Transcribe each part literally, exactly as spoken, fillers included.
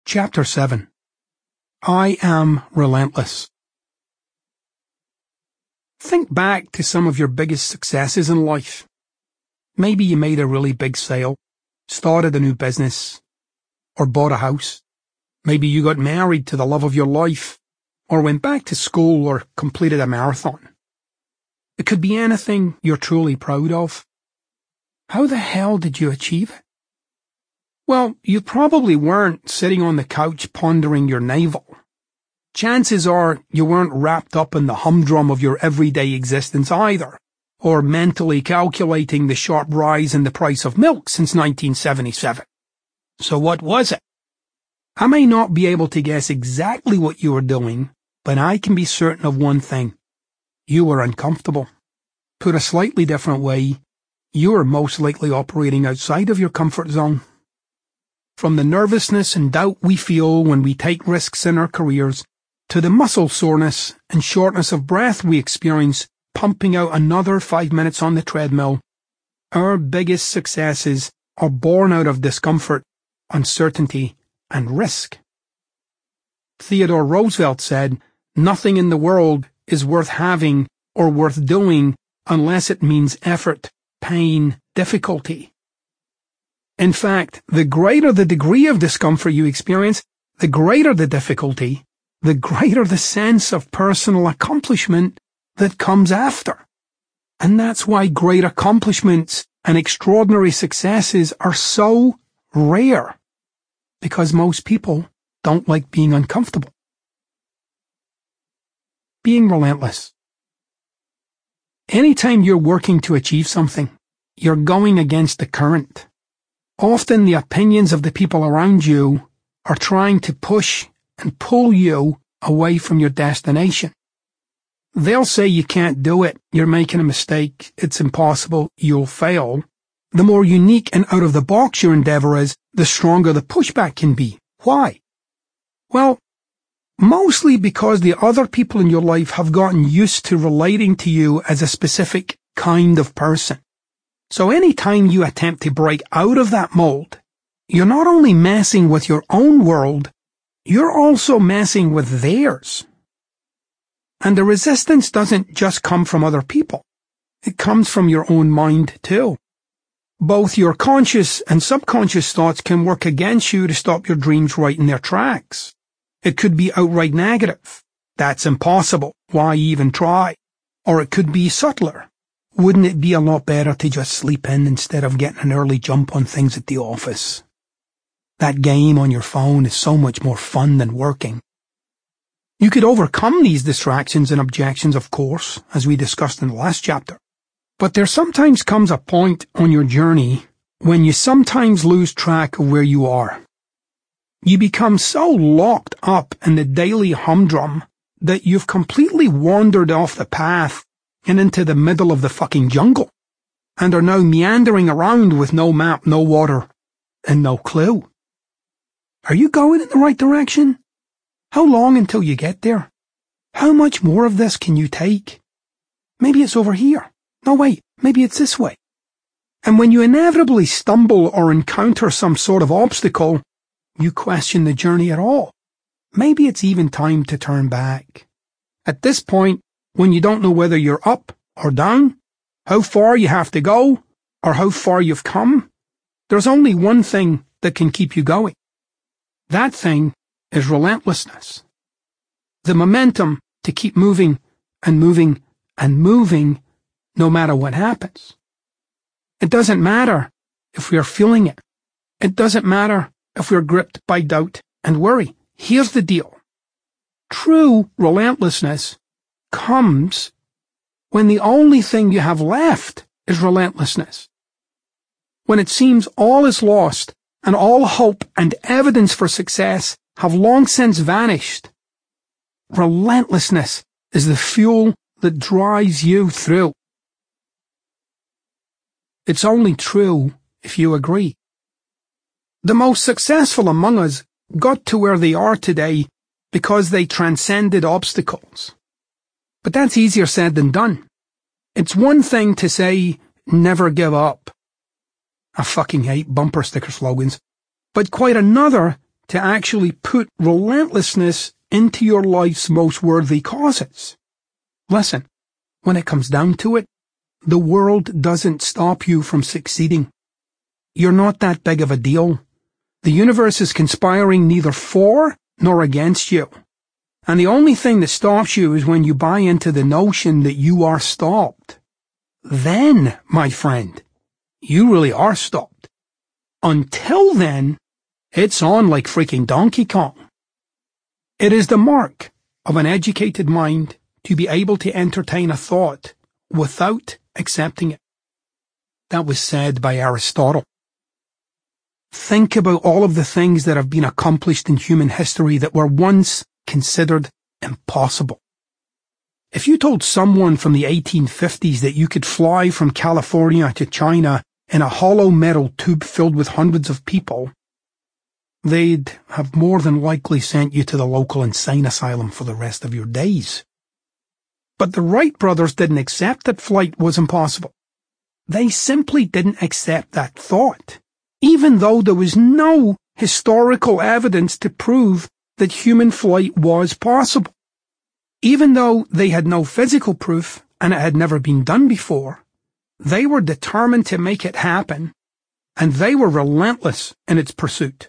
Chapter seven. I Am Relentless. Think back to some of your biggest successes in life. Maybe you made a really big sale, started a new business, or bought a house. Maybe you got married to the love of your life, or went back to school, or completed a marathon. It could be anything you're truly proud of. How the hell did you achieve it? Well, you probably weren't sitting on the couch pondering your navel. Chances are you weren't wrapped up in the humdrum of your everyday existence either, or mentally calculating the sharp rise in the price of milk since nineteen seventy-seven. So what was it? I may not be able to guess exactly what you were doing, but I can be certain of one thing. You were uncomfortable. Put a slightly different way, you were most likely operating outside of your comfort zone. From the nervousness and doubt we feel when we take risks in our careers, to the muscle soreness and shortness of breath we experience pumping out another five minutes on the treadmill, our biggest successes are born out of discomfort, uncertainty, and risk. Theodore Roosevelt said, "Nothing in the world is worth having or worth doing unless it means effort, pain, difficulty." In fact, the greater the degree of discomfort you experience, the greater the difficulty, the greater the sense of personal accomplishment that comes after. And that's why great accomplishments and extraordinary successes are so rare, because most people don't like being uncomfortable. Being relentless. Anytime you're working to achieve something, you're going against the current. Often the opinions of the people around you are trying to push and pull you away from your destination. They'll say you can't do it, you're making a mistake, it's impossible, you'll fail. The more unique and out of the box your endeavor is, the stronger the pushback can be. Why? Well, mostly because the other people in your life have gotten used to relating to you as a specific kind of person. So any time you attempt to break out of that mold, you're not only messing with your own world, you're also messing with theirs. And the resistance doesn't just come from other people. It comes from your own mind too. Both your conscious and subconscious thoughts can work against you to stop your dreams right in their tracks. It could be outright negative. That's impossible. Why even try? Or it could be subtler. Wouldn't it be a lot better to just sleep in instead of getting an early jump on things at the office? That game on your phone is so much more fun than working. You could overcome these distractions and objections, of course, as we discussed in the last chapter. But there sometimes comes a point on your journey when you sometimes lose track of where you are. You become so locked up in the daily humdrum that you've completely wandered off the path and into the middle of the fucking jungle, and are now meandering around with no map, no water, and no clue. Are you going in the right direction? How long until you get there? How much more of this can you take? Maybe it's over here. No, wait, maybe it's this way. And when you inevitably stumble or encounter some sort of obstacle, you question the journey at all. Maybe it's even time to turn back. At this point, when you don't know whether you're up or down, how far you have to go, or how far you've come, there's only one thing that can keep you going. That thing is relentlessness. The momentum to keep moving and moving and moving no matter what happens. It doesn't matter if we are feeling it. It doesn't matter if we're gripped by doubt and worry. Here's the deal. True relentlessness comes when the only thing you have left is relentlessness. When it seems all is lost and all hope and evidence for success have long since vanished, relentlessness is the fuel that drives you through. It's only true if you agree. The most successful among us got to where they are today because they transcended obstacles. But that's easier said than done. It's one thing to say, never give up. I fucking hate bumper sticker slogans. But quite another to actually put relentlessness into your life's most worthy causes. Listen, when it comes down to it, the world doesn't stop you from succeeding. You're not that big of a deal. The universe is conspiring neither for nor against you. And the only thing that stops you is when you buy into the notion that you are stopped. Then, my friend, you really are stopped. Until then, it's on like freaking Donkey Kong. It is the mark of an educated mind to be able to entertain a thought without accepting it. That was said by Aristotle. Think about all of the things that have been accomplished in human history that were once considered impossible. If you told someone from the eighteen fifties that you could fly from California to China in a hollow metal tube filled with hundreds of people, they'd have more than likely sent you to the local insane asylum for the rest of your days. But the Wright brothers didn't accept that flight was impossible. They simply didn't accept that thought, even though there was no historical evidence to prove that human flight was possible. Even though they had no physical proof and it had never been done before, they were determined to make it happen, and they were relentless in its pursuit.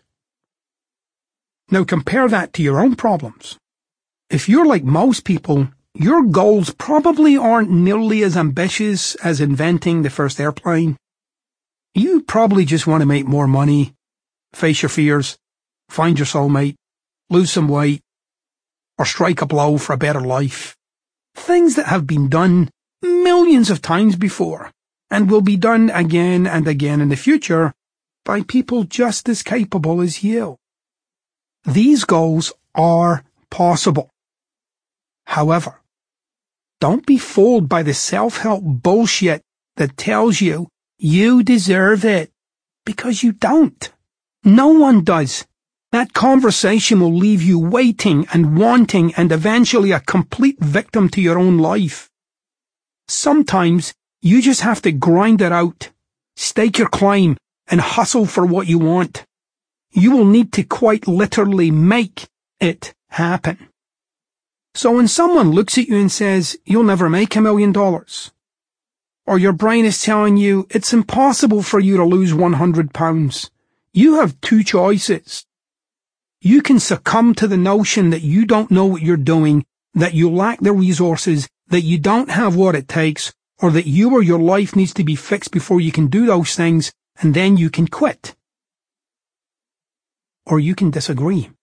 Now compare that to your own problems. If you're like most people, your goals probably aren't nearly as ambitious as inventing the first airplane. You probably just want to make more money, face your fears, find your soulmate, lose some weight, or strike a blow for a better life. Things that have been done millions of times before and will be done again and again in the future by people just as capable as you. These goals are possible. However, don't be fooled by the self-help bullshit that tells you you deserve it, because you don't. No one does. That conversation will leave you waiting and wanting and eventually a complete victim to your own life. Sometimes you just have to grind it out, stake your claim, and hustle for what you want. You will need to quite literally make it happen. So when someone looks at you and says, you'll never make a million dollars, or your brain is telling you it's impossible for you to lose one hundred pounds, you have two choices. You can succumb to the notion that you don't know what you're doing, that you lack the resources, that you don't have what it takes, or that you or your life needs to be fixed before you can do those things, and then you can quit. Or you can disagree.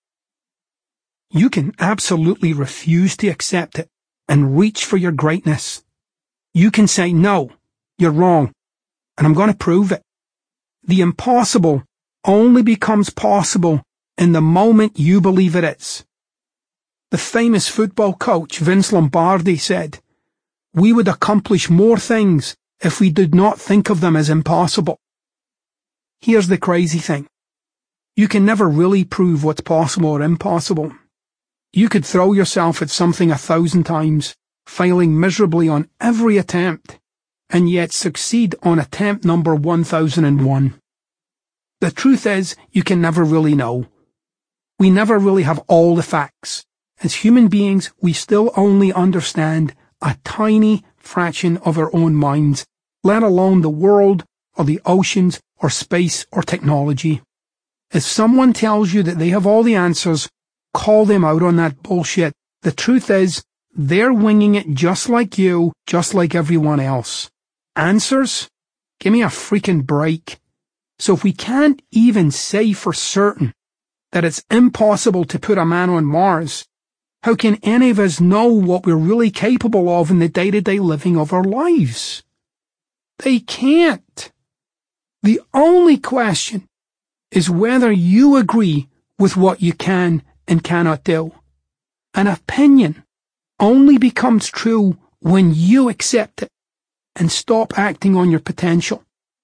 You can absolutely refuse to accept it and reach for your greatness. You can say, no, you're wrong, and I'm going to prove it. The impossible only becomes possible in the moment you believe it is. The famous football coach Vince Lombardi said, we would accomplish more things if we did not think of them as impossible. Here's the crazy thing. You can never really prove what's possible or impossible. You could throw yourself at something a thousand times, failing miserably on every attempt, and yet succeed on attempt number one thousand one. The truth is, you can never really know. We never really have all the facts. As human beings, we still only understand a tiny fraction of our own minds, let alone the world, or the oceans, or space, or technology. If someone tells you that they have all the answers, call them out on that bullshit. The truth is, they're winging it just like you, just like everyone else. Answers? Give me a freaking break. So if we can't even say for certain that it's impossible to put a man on Mars, how can any of us know what we're really capable of in the day-to-day living of our lives? They can't. The only question is whether you agree with what you can and cannot do. An opinion only becomes true when you accept it and stop acting on your potential.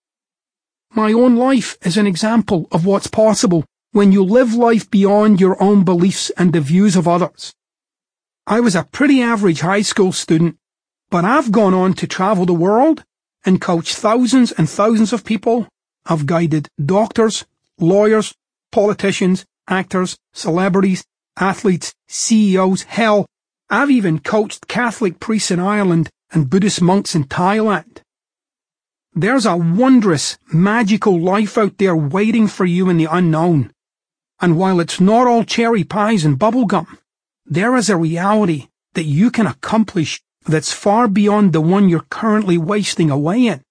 My own life is an example of what's possible when you live life beyond your own beliefs and the views of others. I was a pretty average high school student, but I've gone on to travel the world and coach thousands and thousands of people. I've guided doctors, lawyers, politicians, actors, celebrities, athletes, C E Os. Hell, I've even coached Catholic priests in Ireland and Buddhist monks in Thailand. There's a wondrous, magical life out there waiting for you in the unknown. And while it's not all cherry pies and bubblegum, there is a reality that you can accomplish that's far beyond the one you're currently wasting away in.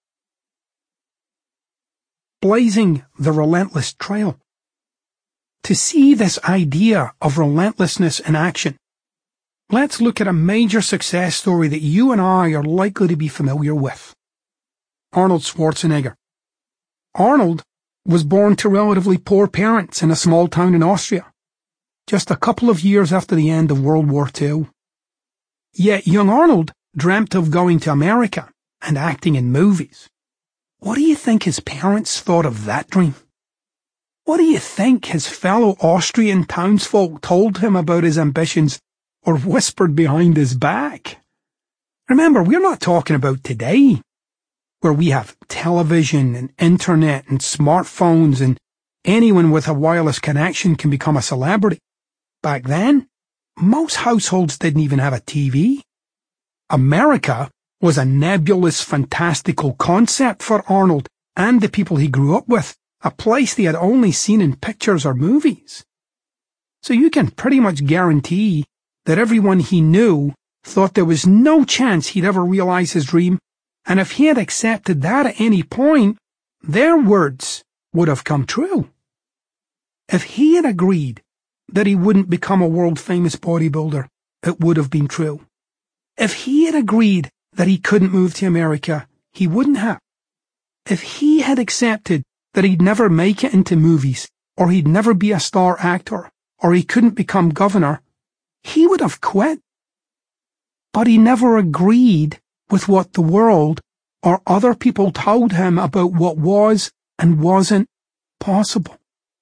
Blazing the relentless trail. To see this idea of relentlessness in action, let's look at a major success story that you and I are likely to be familiar with. Arnold Schwarzenegger. Arnold was born to relatively poor parents in a small town in Austria, just a couple of years after the end of World War Two. Yet young Arnold dreamt of going to America and acting in movies. What do you think his parents thought of that dream? What do you think his fellow Austrian townsfolk told him about his ambitions or whispered behind his back? Remember, we're not talking about today, where we have television and internet and smartphones and anyone with a wireless connection can become a celebrity. Back then, most households didn't even have a T V. America was a nebulous, fantastical concept for Arnold and the people he grew up with, a place they had only seen in pictures or movies. So you can pretty much guarantee that everyone he knew thought there was no chance he'd ever realize his dream, and if he had accepted that at any point, their words would have come true. If he had agreed that he wouldn't become a world-famous bodybuilder, it would have been true. If he had agreed that he couldn't move to America, he wouldn't have. If he had accepted that he'd never make it into movies, or he'd never be a star actor, or he couldn't become governor, he would have quit. But he never agreed with what the world or other people told him about what was and wasn't possible.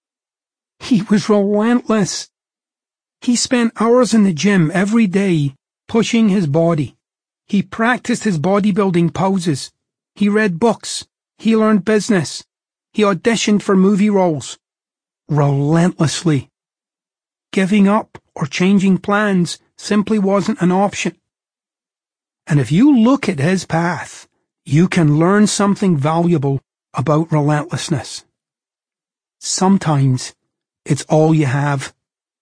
He was relentless. He spent hours in the gym every day pushing his body. He practiced his bodybuilding poses. He read books. He learned business. He auditioned for movie roles. Relentlessly. Giving up or changing plans simply wasn't an option. And if you look at his path, you can learn something valuable about relentlessness. Sometimes it's all you have.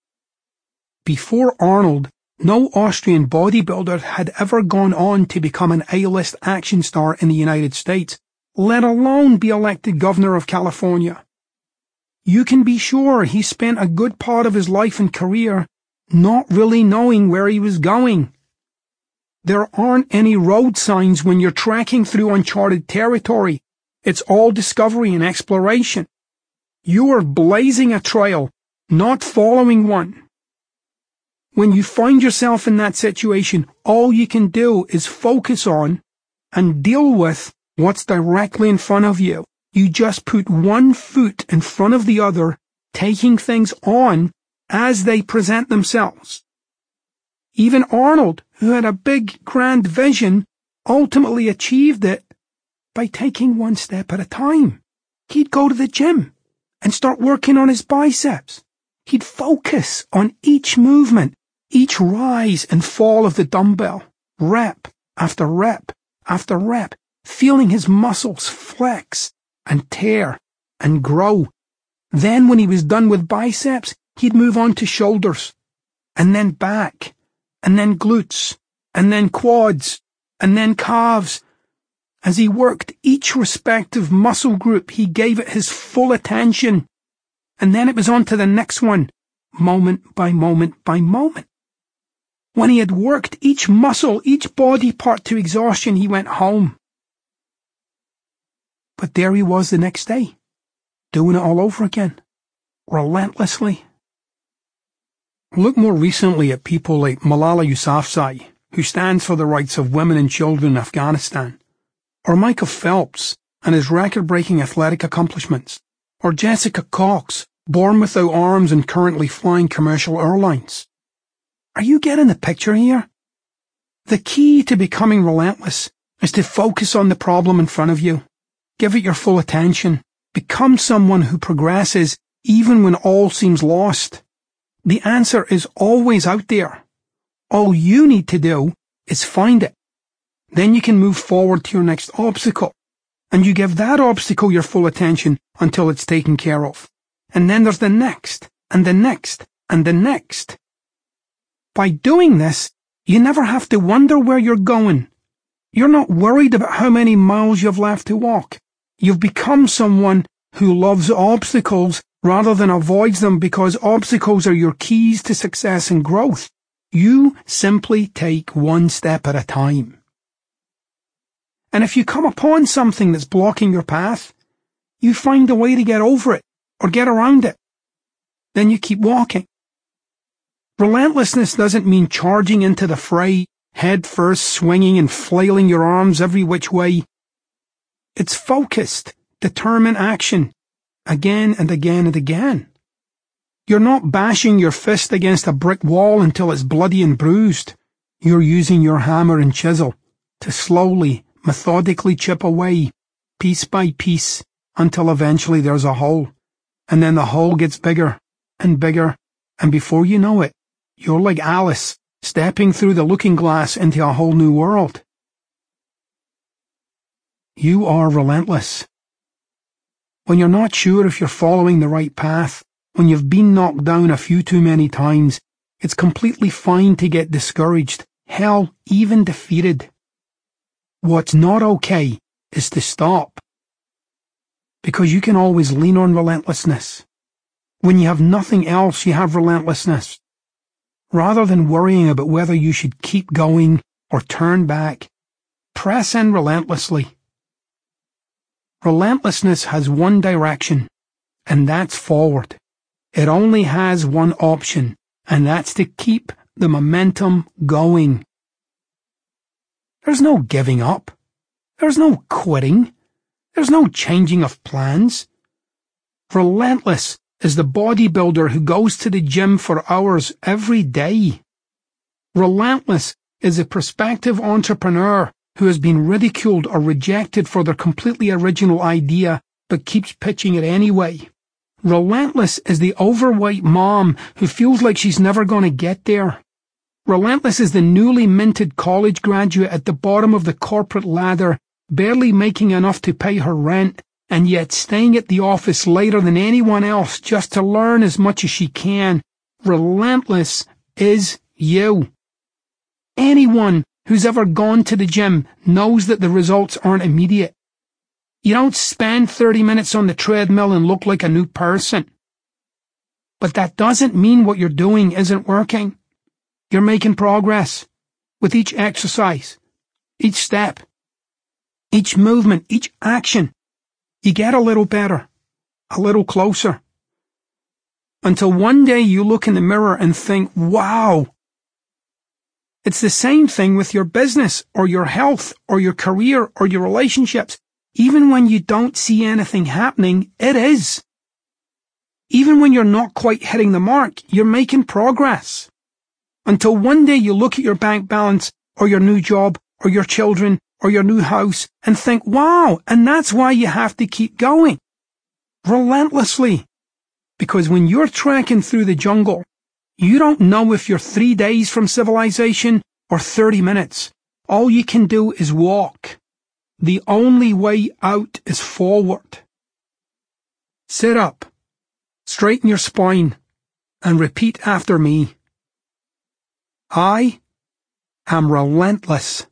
Before Arnold, no Austrian bodybuilder had ever gone on to become an A-list action star in the United States, let alone be elected governor of California. You can be sure he spent a good part of his life and career not really knowing where he was going. There aren't any road signs when you're trekking through uncharted territory. It's all discovery and exploration. You are blazing a trail, not following one. When you find yourself in that situation, all you can do is focus on and deal with what's directly in front of you. You just put one foot in front of the other, taking things on as they present themselves. Even Arnold, who had a big, grand vision, ultimately achieved it by taking one step at a time. He'd go to the gym and start working on his biceps. He'd focus on each movement, each rise and fall of the dumbbell, rep after rep after rep, feeling his muscles flex and tear and grow. Then when he was done with biceps, he'd move on to shoulders, and then back, and then glutes, and then quads, and then calves. As he worked each respective muscle group, he gave it his full attention, and then it was on to the next one, moment by moment by moment. When he had worked each muscle, each body part to exhaustion, he went home. But there he was the next day, doing it all over again, relentlessly. Look more recently at people like Malala Yousafzai, who stands for the rights of women and children in Afghanistan, or Michael Phelps and his record-breaking athletic accomplishments, or Jessica Cox, born without arms and currently flying commercial airlines. Are you getting the picture here? The key to becoming relentless is to focus on the problem in front of you. Give it your full attention. Become someone who progresses even when all seems lost. The answer is always out there. All you need to do is find it. Then you can move forward to your next obstacle, and you give that obstacle your full attention until it's taken care of. And then there's the next, and the next, and the next. By doing this, you never have to wonder where you're going. You're not worried about how many miles you've left to walk. You've become someone who loves obstacles rather than avoids them, because obstacles are your keys to success and growth. You simply take one step at a time. And if you come upon something that's blocking your path, you find a way to get over it or get around it. Then you keep walking. Relentlessness doesn't mean charging into the fray, head first, swinging and flailing your arms every which way. It's focused, determined action, again and again and again. You're not bashing your fist against a brick wall until it's bloody and bruised. You're using your hammer and chisel to slowly, methodically chip away, piece by piece, until eventually there's a hole. And then the hole gets bigger and bigger, and before you know it, you're like Alice, stepping through the looking glass into a whole new world. You are relentless. When you're not sure if you're following the right path, when you've been knocked down a few too many times, it's completely fine to get discouraged, hell, even defeated. What's not okay is to stop. Because you can always lean on relentlessness. When you have nothing else, you have relentlessness. Rather than worrying about whether you should keep going or turn back, press in relentlessly. Relentlessness has one direction, and that's forward. It only has one option, and that's to keep the momentum going. There's no giving up. There's no quitting. There's no changing of plans. Relentless is the bodybuilder who goes to the gym for hours every day. Relentless is a prospective entrepreneur who has been ridiculed or rejected for their completely original idea but keeps pitching it anyway. Relentless is the overweight mom who feels like she's never going to get there. Relentless is the newly minted college graduate at the bottom of the corporate ladder, barely making enough to pay her rent, and yet staying at the office later than anyone else just to learn as much as she can. Relentless is you. Anyone who's ever gone to the gym knows that the results aren't immediate. You don't spend thirty minutes on the treadmill and look like a new person. But that doesn't mean what you're doing isn't working. You're making progress with each exercise, each step, each movement, each action. You get a little better, a little closer, until one day you look in the mirror and think, wow. It's the same thing with your business or your health or your career or your relationships. Even when you don't see anything happening, it is. Even when you're not quite hitting the mark, you're making progress. Until one day you look at your bank balance or your new job or your children or your new house and think, wow, and that's why you have to keep going. Relentlessly. Because when you're trekking through the jungle, you don't know if you're three days from civilization or thirty minutes. All you can do is walk. The only way out is forward. Sit up, straighten your spine, and repeat after me. I am relentless.